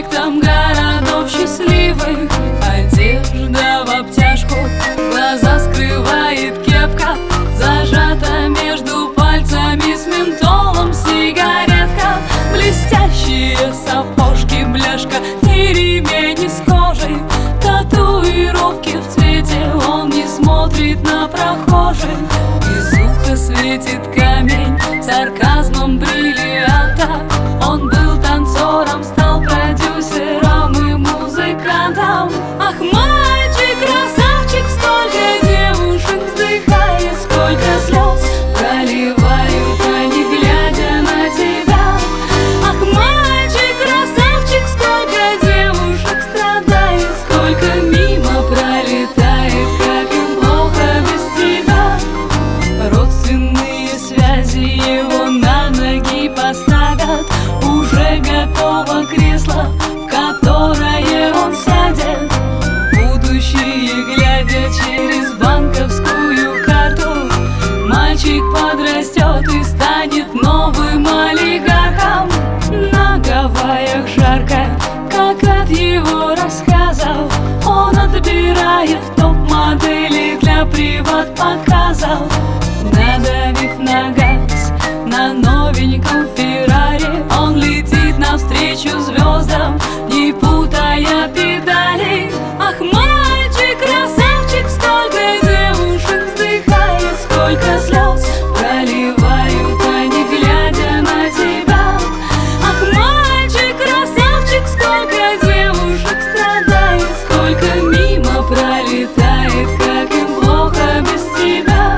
проспектам городов счастливых. Одежда в обтяжку, глаза скрывает кепка, зажата между пальцами с ментолом сигаретка. Блестящие сапожки, бляшка и ремень из кожи, татуировки в цвете, он не смотрит на прохожих. Из уха светит камень сарказмом бриллианта. Он был танцором, стал продюсером и музыкантом. Ах, мальчик, красавчик, сколько девушек вздыхает, сколько слез проливают они, глядя на тебя. Ах, мальчик, красавчик, сколько девушек страдает, сколько мимо пролетает, как им плохо без тебя. Родственные связи его на ноги поставят, уже готово кресло, в которое он сядет. В будущее глядя через банковскую карту, мальчик подрастет и станет новым олигархом. На Гавайях жарко, как от его рассказов, он отбирает топ-модели для приват-показов. Надавив на газ на новеньком Феррари, он летит навстречу звездам, не путая педали. Ах, мальчик, красавчик, сколько девушек вздыхает, сколько слез проливают они, глядя на тебя. Ах, мальчик, красавчик, сколько девушек страдает, сколько мимо пролетает, как им плохо без тебя.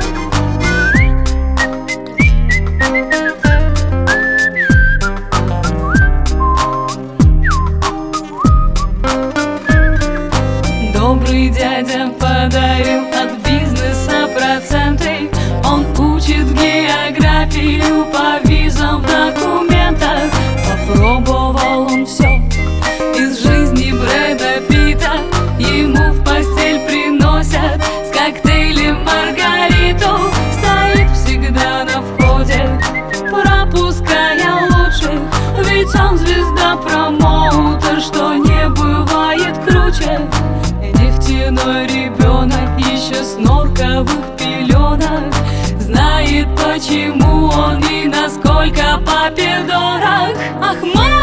Добрый дядя подарил от бизнеса проценты, он учит географию по визам в документах. Попробовал он все из жизни Брэда Питта, ему в постель приносят с коктейлем Маргариту. Стоит всегда на входе, пропуская лучших, ведь он звезда-промоутер, что не бывает круче. Нефтяной ребенок еще с норковых пеленок знает, почему он и насколько папе дорог. Ах,